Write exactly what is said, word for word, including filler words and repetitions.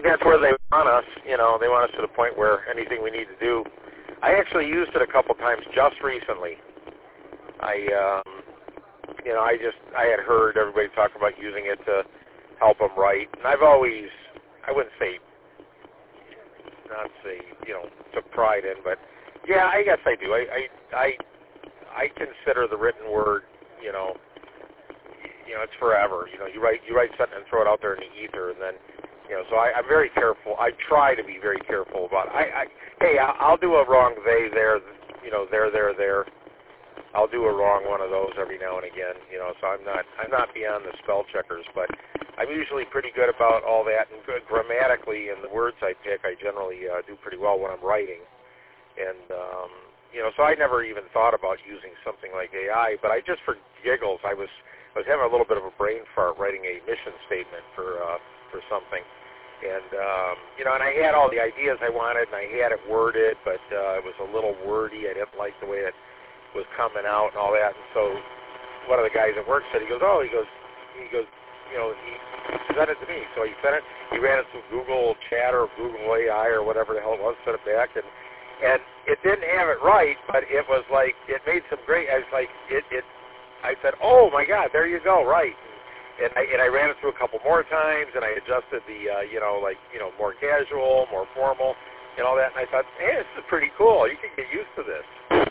that's where they want us. You know, they want us to the point where anything we need to do. I actually used it a couple times just recently. I, um, you know, I just I had heard everybody talk about using it to help them write, and I've always, I wouldn't say, not say, you know, took pride in, but yeah, I guess I do. I, I, I, I consider the written word, you know, you know, it's forever. You know, you write, you write something and throw it out there in the ether, and then, you know, so I, I'm very careful. I try to be very careful about. I, I hey, I'll do a wrong they, there, you know, there, there, there. I'll do a wrong one of those every now and again, you know. So I'm not, I'm not beyond the spell checkers, but I'm usually pretty good about all that, and good grammatically in the words I pick. I generally uh, do pretty well when I'm writing, and um, you know, so I never even thought about using something like A I. But I just, for giggles, I was, I was having a little bit of a brain fart writing a mission statement for uh, for something, and um, you know, and I had all the ideas I wanted, and I had it worded, but uh, it was a little wordy. I didn't like the way it was coming out and all that, and so one of the guys at work said, he goes, oh, he goes, he goes, you know, he, he sent it to me. So he sent it, he ran it through Google Chat or Google A I or whatever the hell it was, sent it back, and and it didn't have it right, but it was like, it made some great, I was like, it, it I said, oh my God, there you go, right. And I, and I ran it through a couple more times, and I adjusted the, uh, you know, like, you know, more casual, more formal, and all that, and I thought, hey, this is pretty cool. You can get used to this.